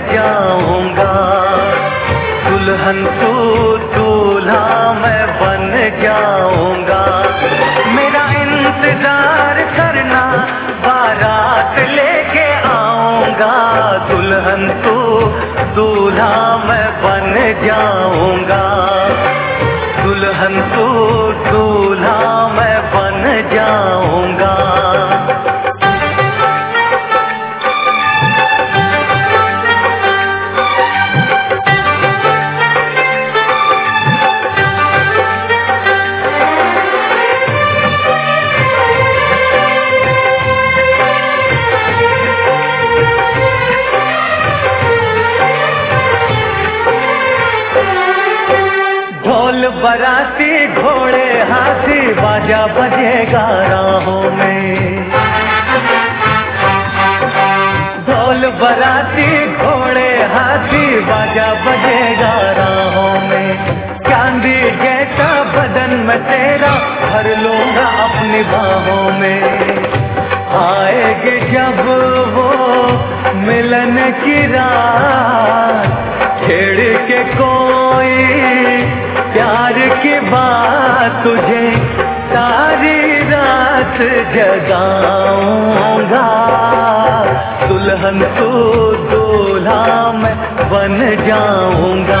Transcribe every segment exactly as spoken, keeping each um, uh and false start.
जाऊंगा। दुल्हन तू दूल्हा मैं बन जाऊंगा। मेरा इंतजार करना बारात लेके आऊंगा। दुल्हन तू दूल्हा मैं बन जाऊंगा। दुल्हन तू दूल्हा मैं बन जाऊंगा। बराती घोड़े हाथी बाजा बजेगा राहों में। ढोल बराती घोड़े हाथी बाजा बजेगा राहों में। चांदी जैसा बदन में तेरा भर लूंगा अपनी बाहों में। आएगी जब वो मिलन की रात, छेड़ के कोई प्यार की बात, तुझे सारी रात जगाऊंगा। दुल्हन तू दूल्हा मैं बन जाऊंगा।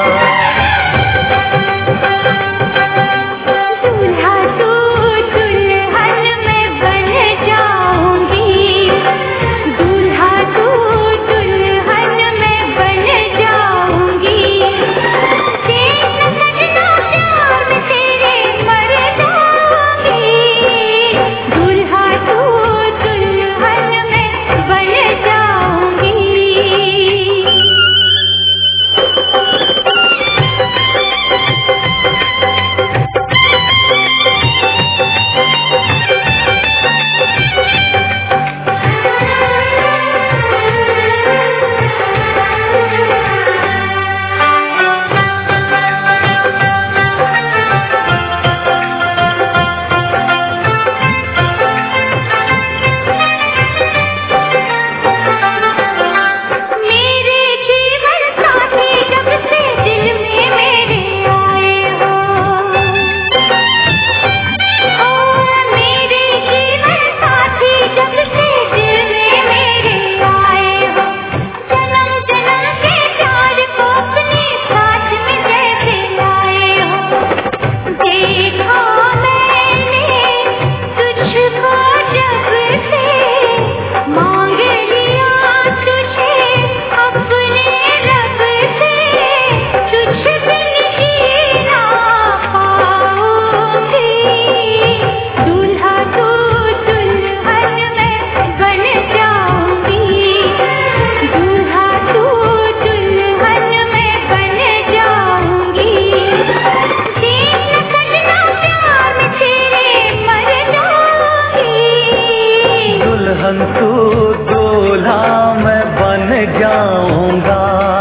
दुल्हन तू दूल्हा मैं बन जाऊंगा।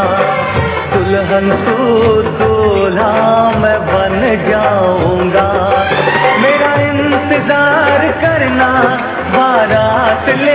दुल्हन तू दूल्हा मैं बन जाऊंगा। मेरा इंतजार करना बारात ले